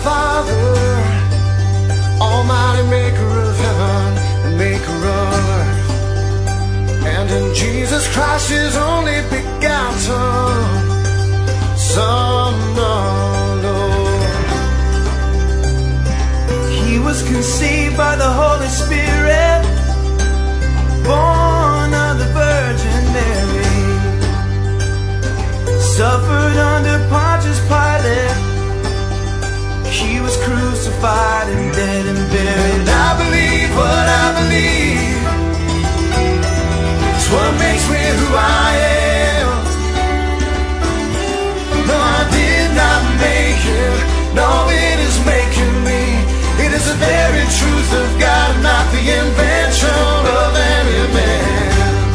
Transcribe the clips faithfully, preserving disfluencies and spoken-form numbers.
Father, Almighty maker of heaven and maker of earth, and in Jesus Christ his only begotten Son, the Lord. He was conceived by the Holy Spirit, born of the Virgin Mary, suffered under Pontius Pilate. He was crucified and dead and buried. And I believe what I believe. It's what makes me who I am. No, I did not make it. No, it is making me. It is the very truth of God, not the invention of any man.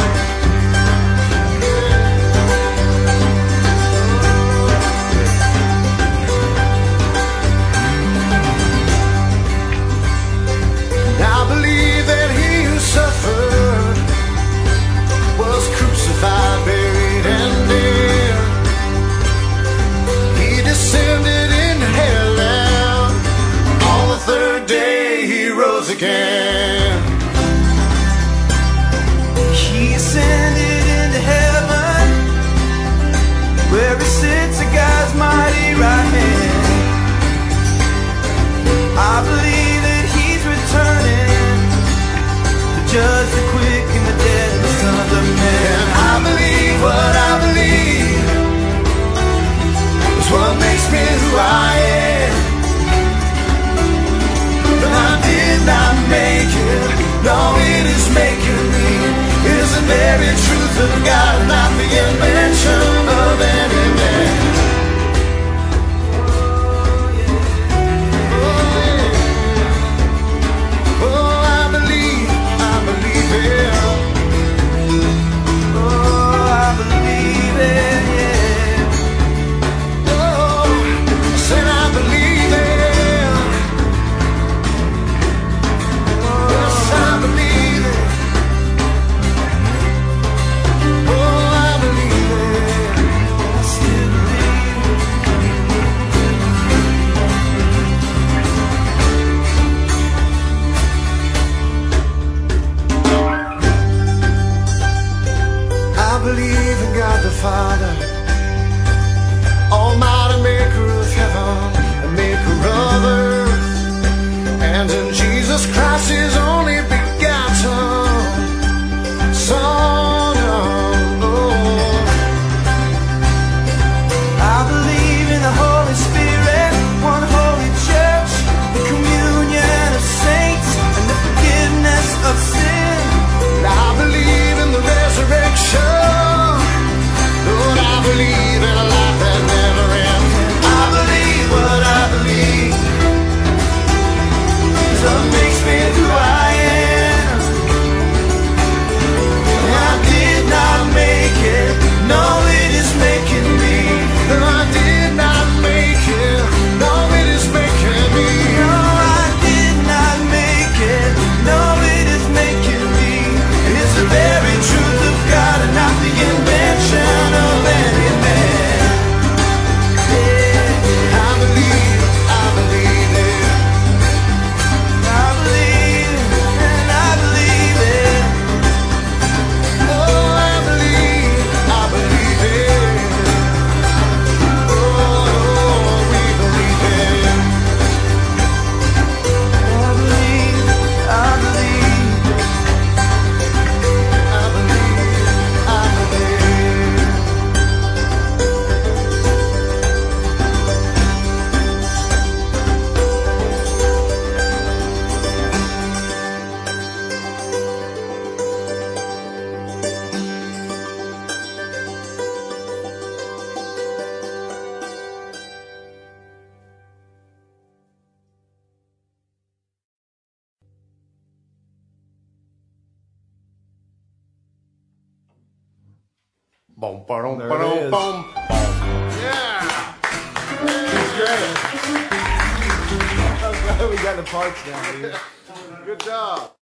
I believe that he who suffered was crucified, buried, and dead. He descended into hell, and on the third day he rose again. He ascended into heaven, where he sits at God's mighty right hand. I believe that he's returning to judge the quick and the dead and the sons of men. And I believe what I believe is what makes me who I am. But I did not make it. No, it is making me. It is the very truth of God, not the invention of any man. Father, Almighty maker of heaven and maker of earth, and in Jesus Christ his only begotten Son of Lord. I believe in the Holy Spirit, one holy church, the communion of saints, and the forgiveness of sin. And I believe in the resurrection. Lord, I believe in a life that never ends. I believe what I believe is what makes me who I am. And I did not make it. No, it is making me. And I did not make it. No, it is making me. No, I did not make it. No, it is making me. It is the very truth of God and not the invention of any man. Yeah, I believe, I believe it. I believe it, and I believe it. Oh, I believe, I believe it. Oh, we believe it. I believe, I believe. I believe, I believe. Boom, boom, There boom, it is. boom, boom. Yeah. That's great. I'm glad we got the parts down, dude. Good job.